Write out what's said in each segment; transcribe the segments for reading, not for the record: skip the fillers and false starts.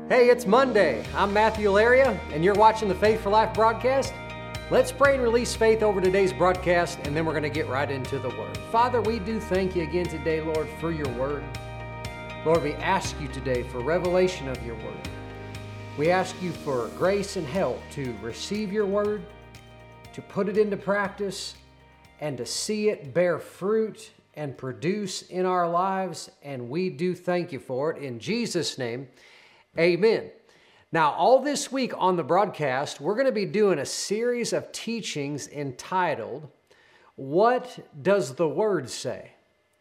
Hey, it's Monday. I'm Matthew Laria, and you're watching the Faith for Life broadcast. Let's pray and release faith over today's broadcast, and then we're going to get right into the Word. Father, we do thank you again today, Lord, for your Word. Lord, we ask you today for revelation of your Word. We ask you for grace and help to receive your Word, to put it into practice, and to see it bear fruit and produce in our lives, and we do thank you for it. In Jesus' name, amen. Now, all this week on the broadcast, we're going to be doing a series of teachings entitled, What Does the Word Say?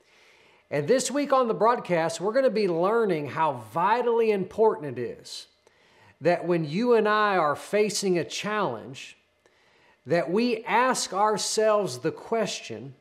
And this week on the broadcast, we're going to be learning how vitally important it is that when you and I are facing a challenge, that we ask ourselves the question,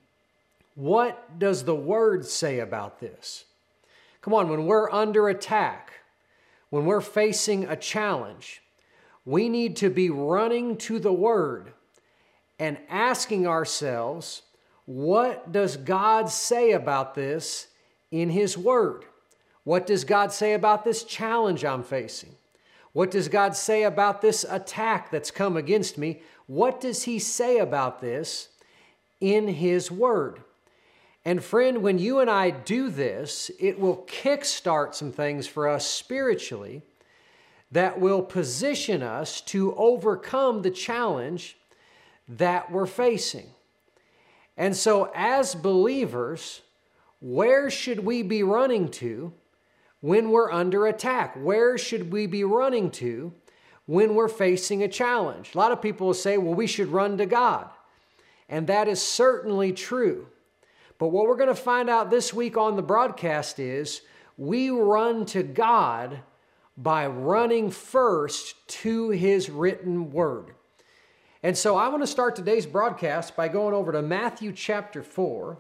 what does the Word say about this? Come on, when we're under attack, when we're facing a challenge, we need to be running to the Word and asking ourselves, what does God say about this in His Word? What does God say about this challenge I'm facing? What does God say about this attack that's come against me? What does He say about this in His Word? And friend, when you and I do this, it will kickstart some things for us spiritually that will position us to overcome the challenge that we're facing. And so as believers, where should we be running to when we're under attack? Where should we be running to when we're facing a challenge? A lot of people will say, well, we should run to God. And that is certainly true. But what we're going to find out this week on the broadcast is we run to God by running first to His written Word. And so I want to start today's broadcast by going over to Matthew chapter 4.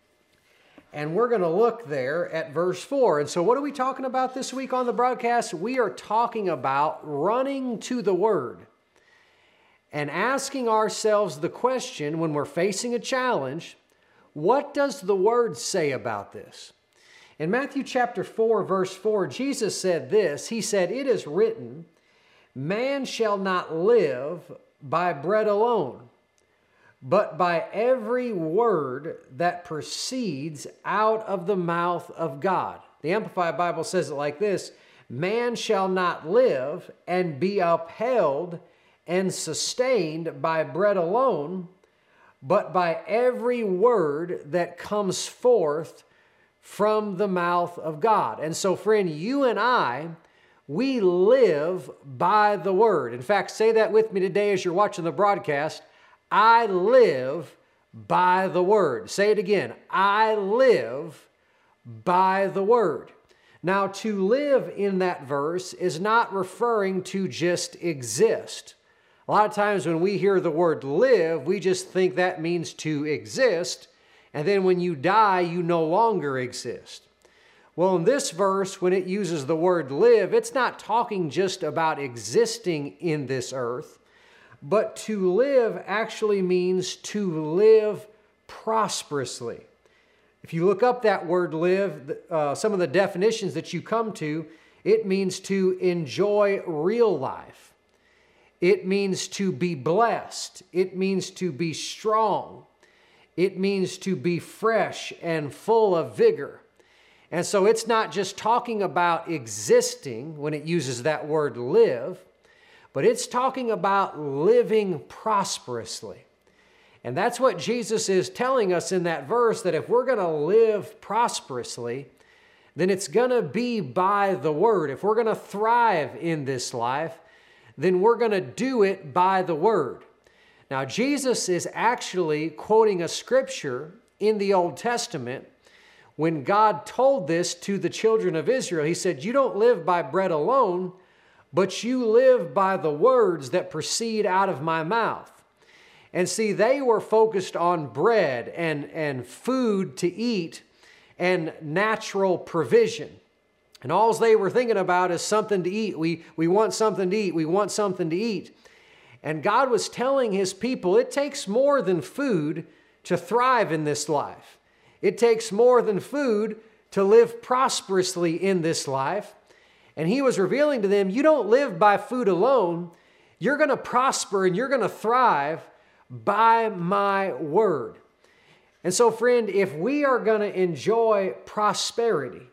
And we're going to look there at verse 4. And so what are we talking about this week on the broadcast? We are talking about running to the Word and asking ourselves the question when we're facing a challenge, what does the Word say about this? In Matthew chapter 4, verse 4, Jesus said this. He said, "It is written, man shall not live by bread alone, but by every word that proceeds out of the mouth of God." The Amplified Bible says it like this, "Man shall not live and be upheld and sustained by bread alone, but by every word that comes forth from the mouth of God." And so, friend, you and I, we live by the Word. In fact, say that with me today as you're watching the broadcast. I live by the Word. Say it again. I live by the Word. Now, to live in that verse is not referring to just exist. A lot of times when we hear the word live, we just think that means to exist, and then when you die, you no longer exist. Well, in this verse, when it uses the word live, it's not talking just about existing in this earth, but to live actually means to live prosperously. If you look up that word live, some of the definitions that you come to, it means to enjoy real life. It means to be blessed. It means to be strong. It means to be fresh and full of vigor. And so it's not just talking about existing when it uses that word live, but it's talking about living prosperously. And that's what Jesus is telling us in that verse, that if we're going to live prosperously, then it's going to be by the Word. If we're going to thrive in this life, then we're going to do it by the Word. Now, Jesus is actually quoting a scripture in the Old Testament when God told this to the children of Israel. He said, "You don't live by bread alone, but you live by the words that proceed out of my mouth." And see, they were focused on bread and food to eat and natural provision. And all they were thinking about is something to eat. We want something to eat. We want something to eat. And God was telling His people, it takes more than food to thrive in this life. It takes more than food to live prosperously in this life. And he was revealing to them, you don't live by food alone. You're going to prosper and you're going to thrive by my word. And so, friend, if we are going to enjoy prosperity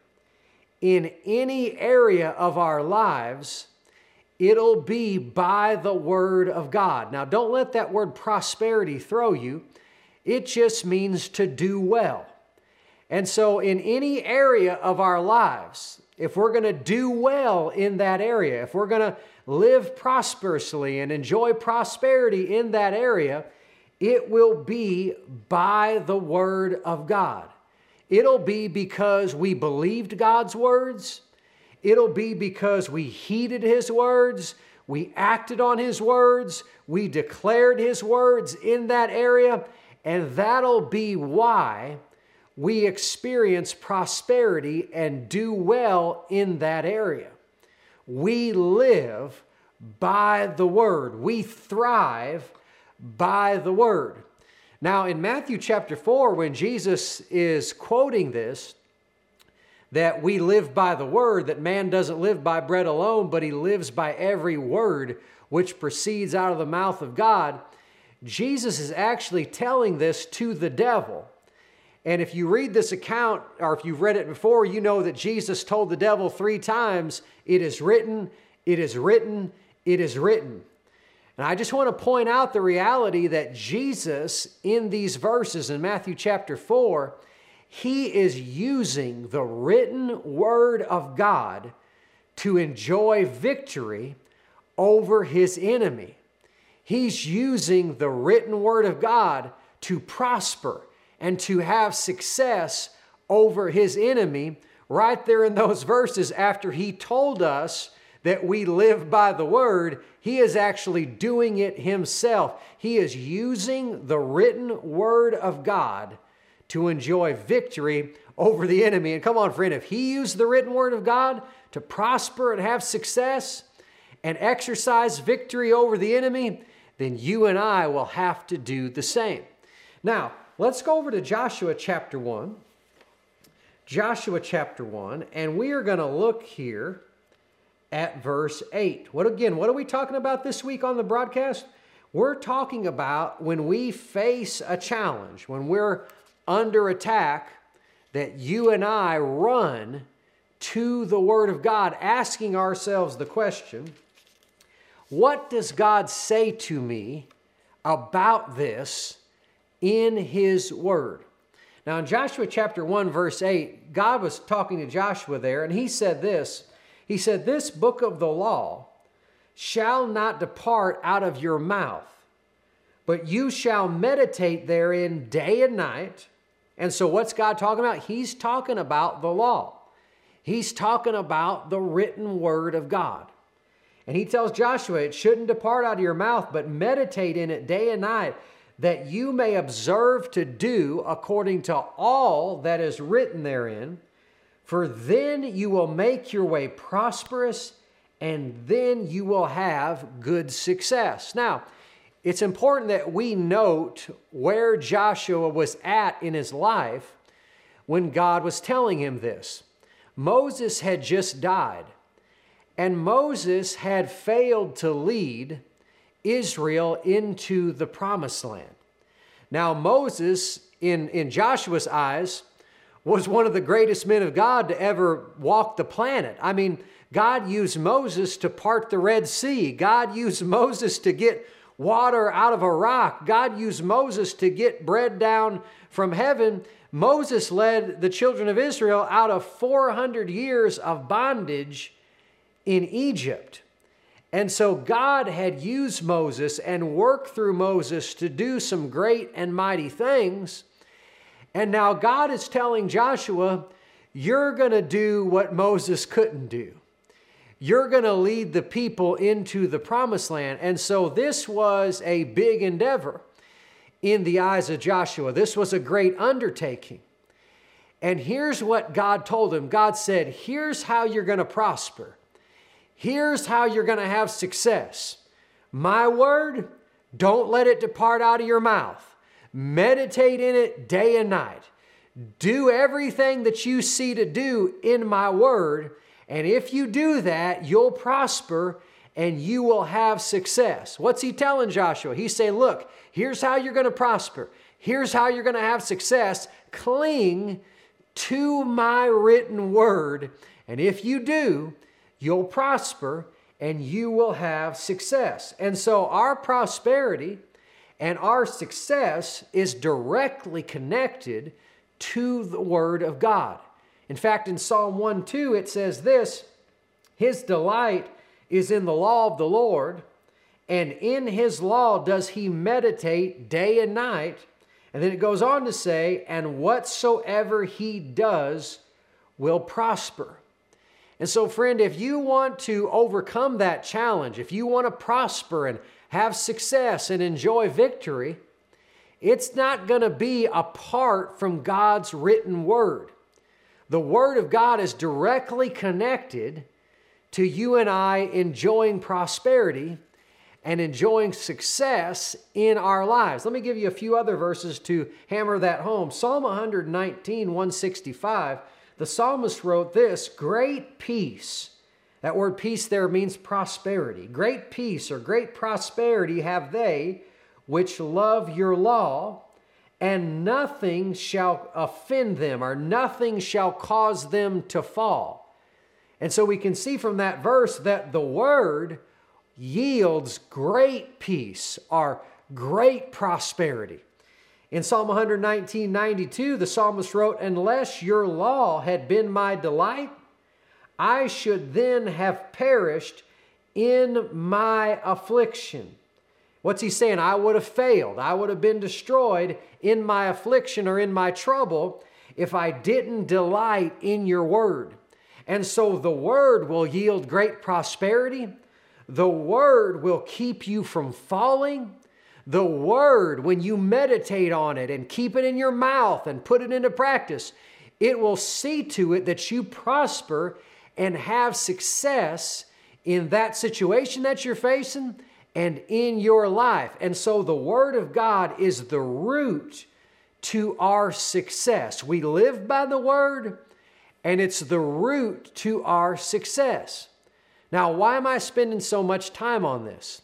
in any area of our lives, it'll be by the word of God. Now, don't let that word prosperity throw you. It just means to do well. And so in any area of our lives, if we're going to do well in that area, if we're going to live prosperously and enjoy prosperity in that area, it will be by the word of God. It'll be because we believed God's words. It'll be because we heeded His words. We acted on His words. We declared His words in that area. And that'll be why we experience prosperity and do well in that area. We live by the word. We thrive by the word. Now, in Matthew chapter 4, when Jesus is quoting this, that we live by the word, that man doesn't live by bread alone, but he lives by every word which proceeds out of the mouth of God, Jesus is actually telling this to the devil. And if you read this account, or if you've read it before, you know that Jesus told the devil 3 times, it is written, it is written, it is written. And I just want to point out the reality that Jesus, in these verses in Matthew chapter 4, He is using the written word of God to enjoy victory over His enemy. He's using the written word of God to prosper and to have success over His enemy right there in those verses. After He told us that we live by the word, He is actually doing it Himself. He is using the written word of God to enjoy victory over the enemy. And come on, friend, if He used the written word of God to prosper and have success and exercise victory over the enemy, then you and I will have to do the same. Now, let's go over to Joshua chapter 1. Joshua chapter 1, and we are going to look here at verse 8. What are we talking about this week on the broadcast? We're talking about when we face a challenge, when we're under attack, that you and I run to the Word of God, asking ourselves the question, what does God say to me about this in His Word? Now in Joshua chapter 1 verse 8, God was talking to Joshua there, and He said this. He said, this book of the law shall not depart out of your mouth, but you shall meditate therein day and night. And so what's God talking about? He's talking about the law. He's talking about the written word of God. And He tells Joshua, it shouldn't depart out of your mouth, but meditate in it day and night, that you may observe to do according to all that is written therein. For then you will make your way prosperous, and then you will have good success. Now, it's important that we note where Joshua was at in his life when God was telling him this. Moses had just died, and Moses had failed to lead Israel into the promised land. Now, Moses, in Joshua's eyes, was one of the greatest men of God to ever walk the planet. I mean, God used Moses to part the Red Sea. God used Moses to get water out of a rock. God used Moses to get bread down from heaven. Moses led the children of Israel out of 400 years of bondage in Egypt. And so God had used Moses and worked through Moses to do some great and mighty things. And now God is telling Joshua, you're going to do what Moses couldn't do. You're going to lead the people into the promised land. And so this was a big endeavor in the eyes of Joshua. This was a great undertaking. And here's what God told him. God said, here's how you're going to prosper. Here's how you're going to have success. My word, don't let it depart out of your mouth. Meditate in it day and night. Do everything that you see to do in my word, And if you do that, you'll prosper and you will have success. What's he telling Joshua? He's saying, look, here's how you're going to prosper. Here's how you're going to have success. Cling to my written word. And if you do, you'll prosper and you will have success. And so our prosperity and our success is directly connected to the Word of God. In fact, in Psalm 1:2, it says this, His delight is in the law of the Lord, and in His law does He meditate day and night. And then it goes on to say, and whatsoever He does will prosper. And so, friend, if you want to overcome that challenge, if you want to prosper and have success and enjoy victory, it's not going to be apart from God's written word. The Word of God is directly connected to you and I enjoying prosperity and enjoying success in our lives. Let me give you a few other verses to hammer that home. Psalm 119, 165, the psalmist wrote this, great peace. That word peace there means prosperity. Great peace or great prosperity have they which love your law, and nothing shall offend them, or nothing shall cause them to fall. And so we can see from that verse that the word yields great peace or great prosperity. In Psalm 119:92, the psalmist wrote, unless your law had been my delight, I should then have perished in my affliction. What's he saying? I would have failed. I would have been destroyed in my affliction or in my trouble if I didn't delight in your word. And so the word will yield great prosperity. The word will keep you from falling. The word, when you meditate on it and keep it in your mouth and put it into practice, it will see to it that you prosper and have success in that situation that you're facing and in your life. And so the Word of God is the root to our success. We live by the Word, and it's the root to our success. Now, why am I spending so much time on this?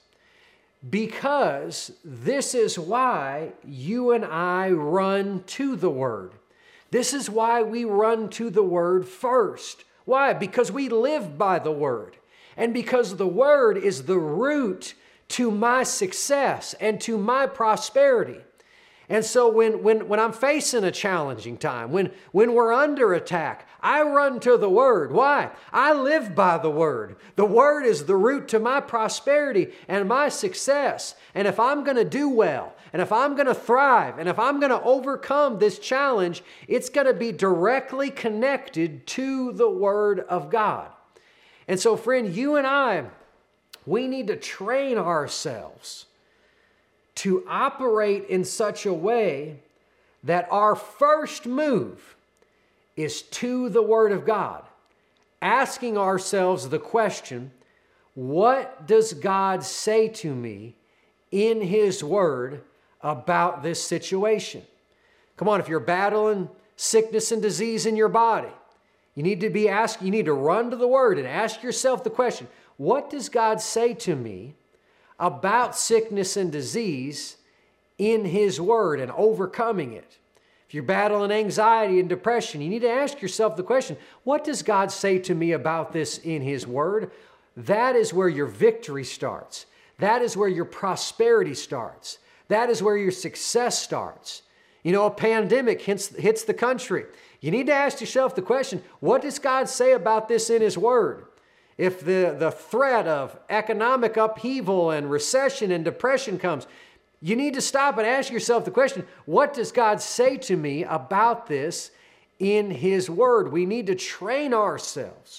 Because this is why you and I run to the Word. This is why we run to the Word first. Why? Because we live by the Word. And because the Word is the root to my success and to my prosperity. And so when I'm facing a challenging time, when we're under attack, I run to the Word. Why? I live by the Word. The Word is the root to my prosperity and my success. And if I'm going to do well, and if I'm going to thrive, and if I'm going to overcome this challenge, it's going to be directly connected to the Word of God. And so, friend, you and I, we need to train ourselves to operate in such a way that our first move is to the Word of God, asking ourselves the question, what does God say to me in His Word about this situation? Come on, if you're battling sickness and disease in your body, you need to run to the Word and ask yourself the question, what does God say to me about sickness and disease in His Word and overcoming it? If you're battling anxiety and depression, you need to ask yourself the question, what does God say to me about this in His Word? That is where your victory starts. That is where your prosperity starts. That is where your success starts. You know, a pandemic hits the country. You need to ask yourself the question, what does God say about this in His Word? If the threat of economic upheaval and recession and depression comes, you need to stop and ask yourself the question, what does God say to me about this in His Word? We need to train ourselves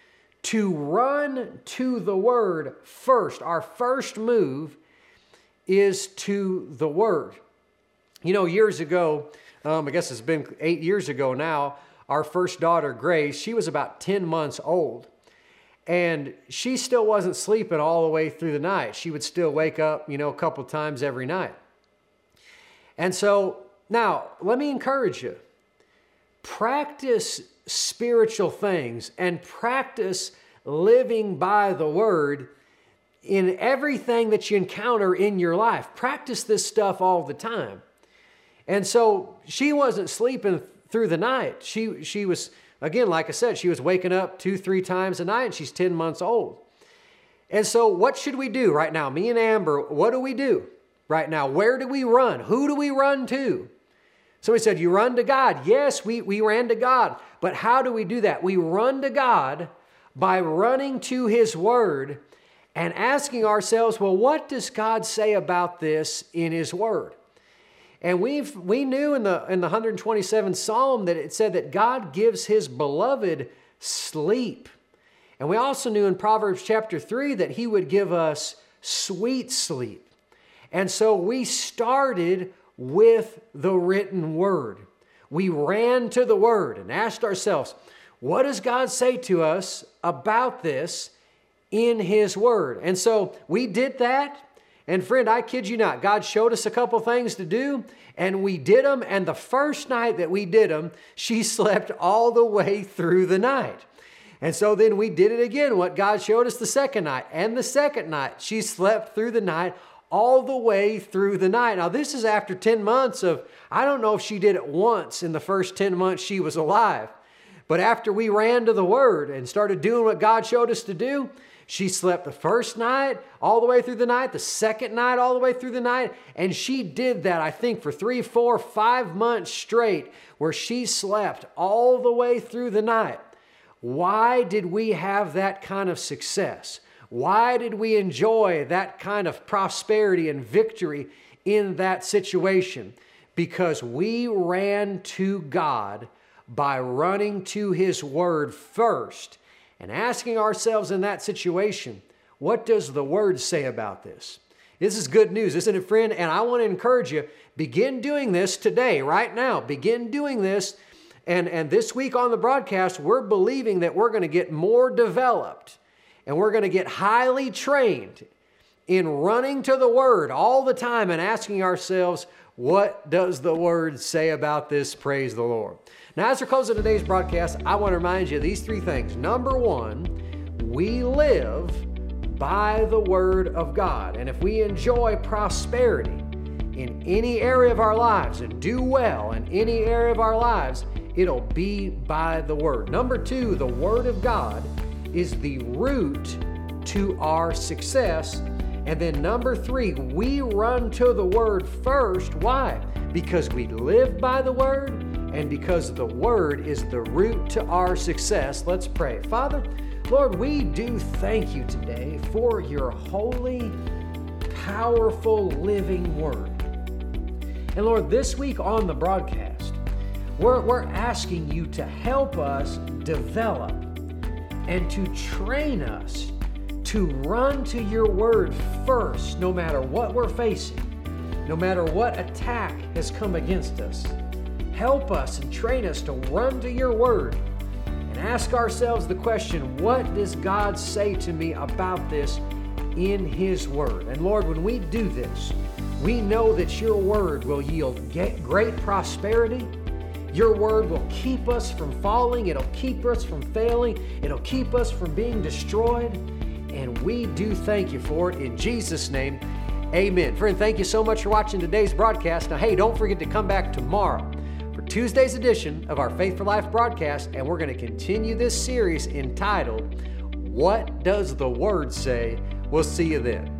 to run to the Word first. Our first move is to the Word. You know, years ago, I guess it's been 8 years ago now, our first daughter, Grace, she was about 10 months old. And she still wasn't sleeping all the way through the night. She would still wake up, a couple times every night. And so now, let me encourage you. practice spiritual things and practice living by the Word in everything that you encounter in your life. Practice this stuff all the time. And so she wasn't sleeping through the night. She was, again, like I said, she was waking up 2-3 times a night, and she's 10 months old. And so what should we do right now? Me and Amber, what do we do right now? Where do we run? Who do we run to? Somebody said, you run to God. Yes, we ran to God. But how do we do that? We run to God by running to His Word and asking ourselves, well, what does God say about this in His Word? And we knew in the 127th Psalm that it said that God gives His beloved sleep. And we also knew in Proverbs chapter 3 that He would give us sweet sleep. And so we started with the written Word. We ran to the Word and asked ourselves, what does God say to us about this in His Word? And so we did that. And friend, I kid you not, God showed us a couple things to do, and we did them. And the first night that we did them, she slept all the way through the night. And so then we did it again, what God showed us the second night. And the second night, she slept through the night, all the way through the night. Now, this is after 10 months of, I don't know if she did it once in the first 10 months she was alive. But after we ran to the Word and started doing what God showed us to do, she slept the first night all the way through the night, the second night all the way through the night, and she did that, I think, for 3, 4, 5 months straight, where she slept all the way through the night. Why did we have that kind of success? Why did we enjoy that kind of prosperity and victory in that situation? Because we ran to God by running to His Word first and asking ourselves in that situation, what does the Word say about this? This is good news, isn't it, friend? And I want to encourage you, begin doing this today, right now. Begin doing this. And this week on the broadcast, we're believing that we're going to get more developed and we're going to get highly trained in running to the Word all the time and asking ourselves, what does the Word say about this? Praise the Lord. Now, as we're closing today's broadcast, I want to remind you of these 3 things. Number 1, we live by the Word of God. And if we enjoy prosperity in any area of our lives and do well in any area of our lives, it'll be by the Word. Number 2, the Word of God is the root to our success. And then number 3, we run to the Word first. Why? Because we live by the Word and because the Word is the root to our success. Let's pray. Father, Lord, we do thank you today for your holy, powerful, living Word. And Lord, this week on the broadcast, we're asking you to help us develop and to train us to run to your Word first, no matter what we're facing, no matter what attack has come against us. Help us and train us to run to your Word and ask ourselves the question, what does God say to me about this in His Word? And Lord, when we do this, we know that your Word will yield great prosperity. Your Word will keep us from falling. It'll keep us from failing. It'll keep us from being destroyed. And we do thank you for it in Jesus' name. Amen. Friend, thank you so much for watching today's broadcast. Now, hey, don't forget to come back tomorrow for Tuesday's edition of our Faith for Life broadcast, and we're going to continue this series entitled, What Does the Word Say? We'll see you then.